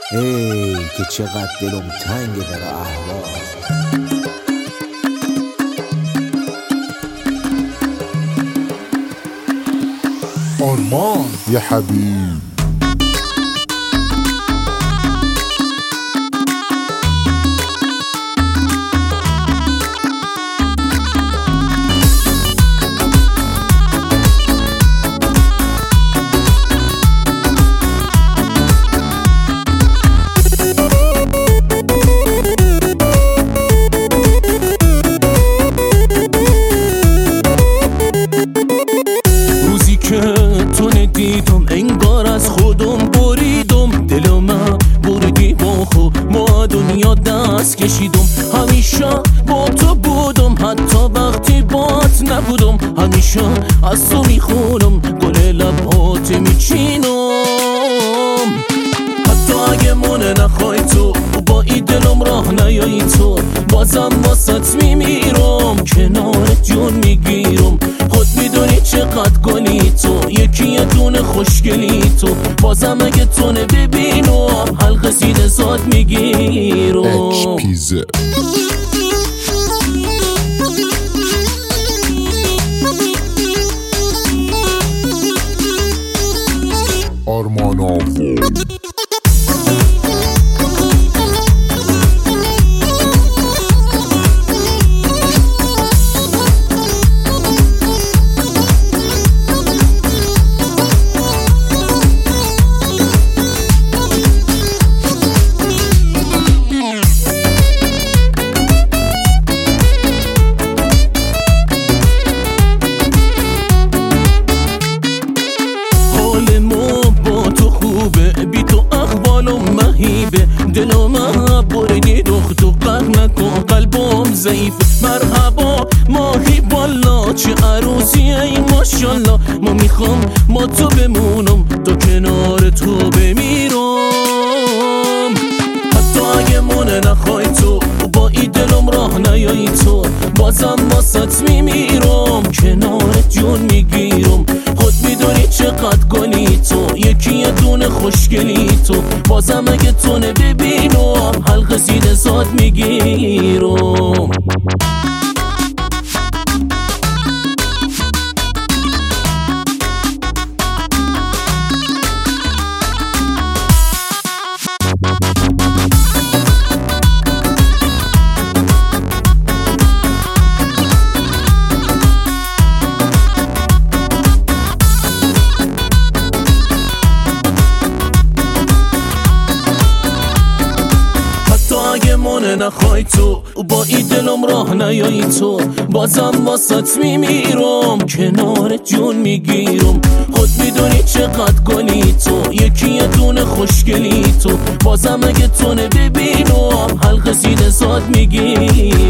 ای که چقدر دلم تنگ در احوال. آرمان یه حبیب تو ندیدم انگار از خودم بریدم، دلم بردی با خود ما دنیا دست کشیدم. همیشه با تو بودم حتی وقتی بات نبودم، همیشه از تو میخونم گل لبات میچینم. حتی اگه منه نخوای تو با این دلم راه نیایی تو، بازم واسط میمیرم کنارت جون میگیرم. خود میدونی چقدر گلی تو، یکی یه دونه خوشگلی تو، بازم اگه تو نببینم حلقه سینه زاد میگیرم. اچ پیزه آرمان آفو بی تو احوالم مهیبه، دلم بردی دختو قهر نکن قلبم ضعیف. مرحبا ماهی بالا چه عروسی ای ماشالله، ما میخوام ما تو بمونم تا کنار تو بمیرم. حتی اگه منه نخوای تو با این دلم راه نیایی تو، بازم واسط میمیرم کنارت جون میگیرم. خود میدونی چقدر گلی تو، یکی یه دونه خوشگلی تو، بازم اگه تو نببینم حلقه سینه زاد میگیرم. اگه منه نخوای تو با این دلم راه نیایی تو، بازم واسط میمیرم کنارت جون میگیرم. خود میدونی چقدر گلی تو، یکی یه دونه خوشگلی تو، بازم اگه تو نببینم حلقه سینه زاد میگیرم.